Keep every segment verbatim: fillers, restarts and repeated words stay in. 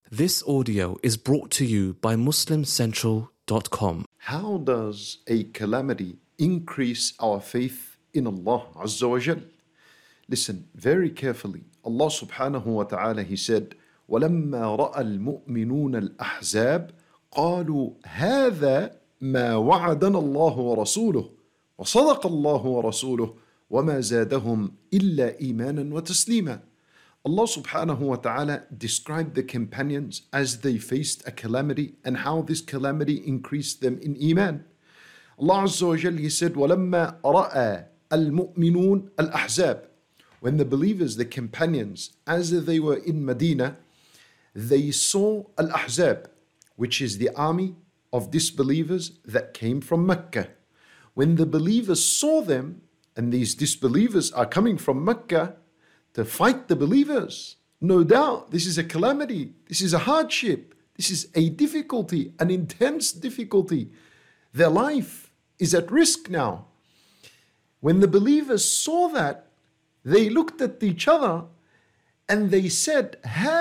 This audio is brought to you by Muslim Central dot com. How does a calamity increase our faith in Allah Azza wa Jal? Listen very carefully. Allah subhanahu wa ta'ala, He said, وَلَمَّا رَأَى الْمُؤْمِنُونَ الْأَحْزَابَ قَالُوا هَذَا مَا وَعَدَنَا اللَّهُ وَرَسُولُهُ وَصَدَقَ اللَّهُ وَرَسُولُهُ وَمَا زَادَهُمْ إِلَّا إِيمَانًا وَتَسْلِيمًا. Allah subhanahu wa ta'ala described the companions as they faced a calamity and how this calamity increased them in Iman. Allah Azza wa Jal, He said, وَلَمَّا رَأَى الْمُؤْمِنُونَ الْأَحْزَابَ. When the believers, the companions, as they were in Medina, they saw Al-Ahzab, which is the army of disbelievers that came from Mecca. When the believers saw them, and these disbelievers are coming from Mecca to fight the believers, no doubt this is a calamity, this is a hardship, this is a difficulty, an intense difficulty. Their life is at risk now. When the believers saw that, they looked at each other and they said,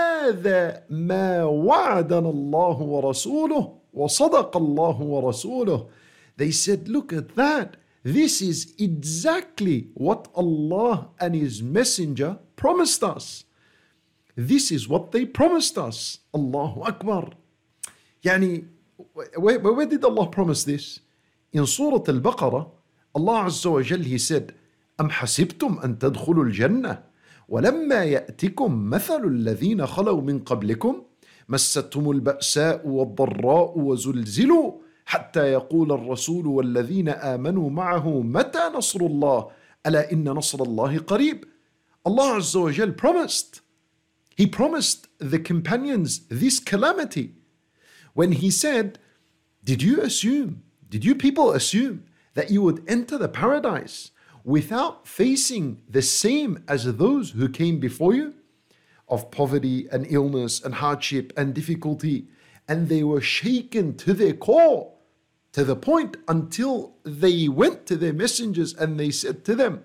هذا ما وعدنا الله ورسوله وصدق الله ورسوله. They said, look at that. This is exactly what Allah and His Messenger promised us. This is what they promised us. Allahu Akbar. Yani, where, where did Allah promise this? In Surah Al-Baqarah, Allah Azza wa Jal, He said, أَمْ حَسِبْتُمْ أَن تَدْخُلُوا الْجَنَّةِ وَلَمَّا يَأْتِكُمْ مَثَلُ الَّذِينَ خَلَوْا مِنْ قَبْلِكُمْ مَسَّتْهُمُ الْبَأْسَاءُ وَالضَّرَّاءُ وَزُلْزِلُوا حتى يقول الرسول والذين آمنوا معه متى نصر الله ألا إن نصر الله قريب. Allah Azza wa Jal promised. He promised the companions this calamity when He said, did you assume, did you people assume that you would enter the paradise without facing the same as those who came before you of poverty and illness and hardship and difficulty, and they were shaken to their core, to the point until they went to their messengers and they said to them,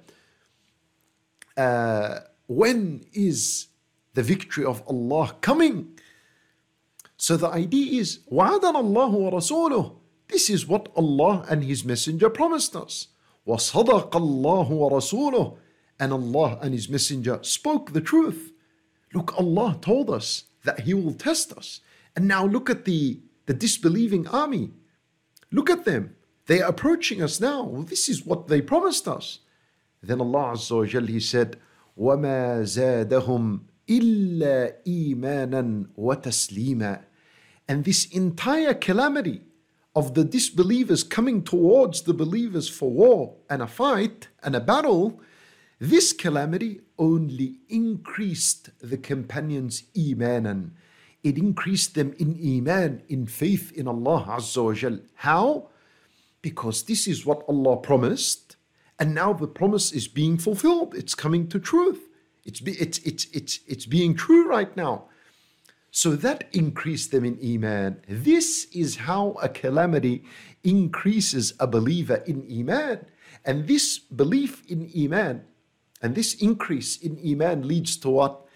uh, when is the victory of Allah coming? So the idea is, وَعَدَنَ اللَّهُ وَرَسُولُهُ. This is what Allah and His Messenger promised us. وَصَدَقَ اللَّهُ وَرَسُولُهُ. And Allah and His Messenger spoke the truth. Look, Allah told us that He will test us. And now look at the, the disbelieving army. Look at them. They are approaching us now. Well, this is what they promised us. Then Allah Azza wa Jal, He said, وَمَا زَادَهُمْ إِلَّا إِيمَانًا وَتَسْلِيمًا. And this entire calamity of the disbelievers coming towards the believers for war and a fight and a battle, this calamity only increased the companions' imanan. It increased them in iman, in faith in Allah Azza wa Jal. How? Because this is what Allah promised, and now the promise is being fulfilled. It's coming to truth. It's, be, it's, it's, it's, it's being true right now. So that increased them in iman. This is how a calamity increases a believer in iman. And this belief in iman and this increase in iman leads to what?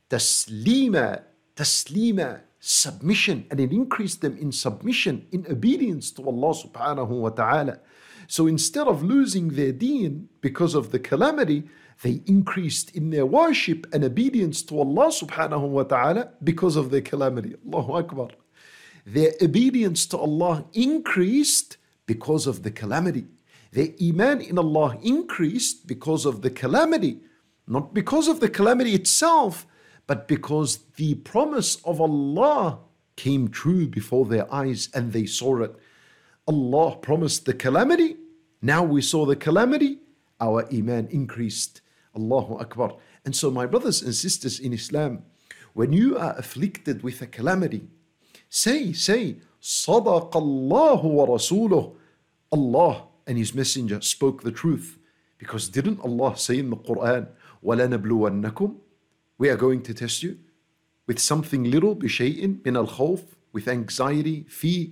Taslima. Taslima, submission, and it increased them in submission, in obedience to Allah subhanahu wa ta'ala. So instead of losing their deen because of the calamity, they increased in their worship and obedience to Allah subhanahu wa ta'ala because of their calamity. Allahu Akbar. Their obedience to Allah increased because of the calamity. Their iman in Allah increased because of the calamity, not because of the calamity itself, but because the promise of Allah came true before their eyes and they saw it. Allah promised the calamity. Now we saw the calamity. Our iman increased. Allahu Akbar. And so my brothers and sisters in Islam, when you are afflicted with a calamity, say, say, صَدَقَ اللَّهُ وَرَسُولُهُ. Allah and His Messenger spoke the truth. Because didn't Allah say in the Quran, وَلَنَبْلُوَنَّكُمْ? We are going to test you with something little, بشيء من الخوف, with anxiety, fear,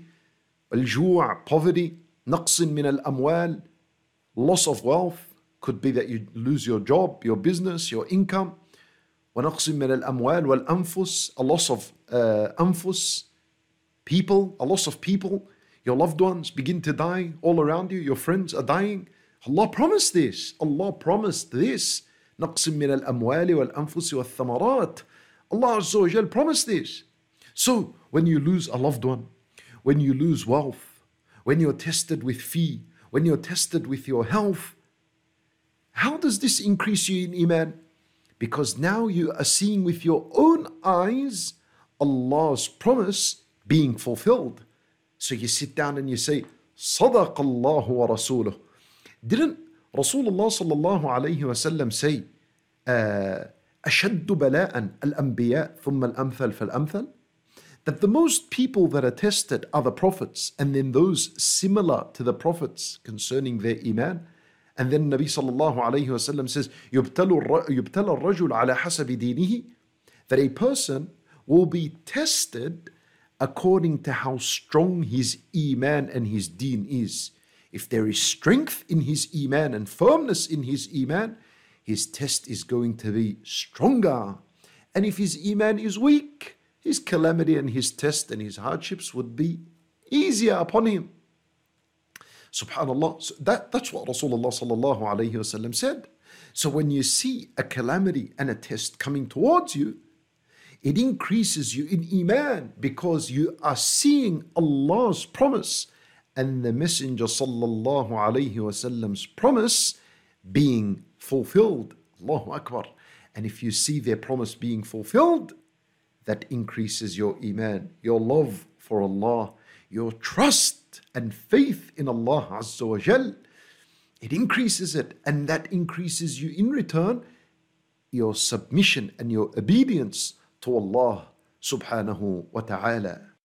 الجوع, poverty, نقص من الأموال, loss of wealth. Could be that you lose your job, your business, your income. وَنَقْصٍ مِّنَ الْأَمْوَالِ وَالْأَنفُسِ, a loss of uh, anfus, people, a loss of people. Your loved ones begin to die all around you. Your friends are dying. Allah promised this. Allah promised this. نَقْصٍ مِّنَ الْأَمْوَالِ وَالْأَنفُسِ وَالثَّمَرَاتِ. Allah Azza wa Jal promised this. So when you lose a loved one, when you lose wealth, when you're tested with fee, when you're tested with your health, how does this increase you in Iman? Because now you are seeing with your own eyes Allah's promise being fulfilled. So you sit down and you say, صدق الله ورسوله. Didn't Rasulullah sallallahu alayhi wa sallam say, أشد بلاء الأنبياء ثم الأمثل فالأمثل? That the most people that are tested are the prophets, and then those similar to the prophets concerning their Iman. And then Nabi sallallahu alayhi wa sallam says, يبتلى الرجل على حسب دينه, that a person will be tested according to how strong his Iman and his deen is. If there is strength in his Iman and firmness in his Iman, his test is going to be stronger. And if his Iman is weak, his calamity and his test and his hardships would be easier upon him. Subhanallah. So that, that's what Rasulullah sallallahu alayhi wa sallam said. So when you see a calamity and a test coming towards you, it increases you in Iman because you are seeing Allah's promise and the Messenger sallallahu alayhi wa sallam's promise being fulfilled. Allahu Akbar. And if you see their promise being fulfilled, that increases your Iman, your love for Allah, your trust and faith in Allah Azza wa Jal. It increases it, and that increases you in return your submission and your obedience to Allah subhanahu wa ta'ala.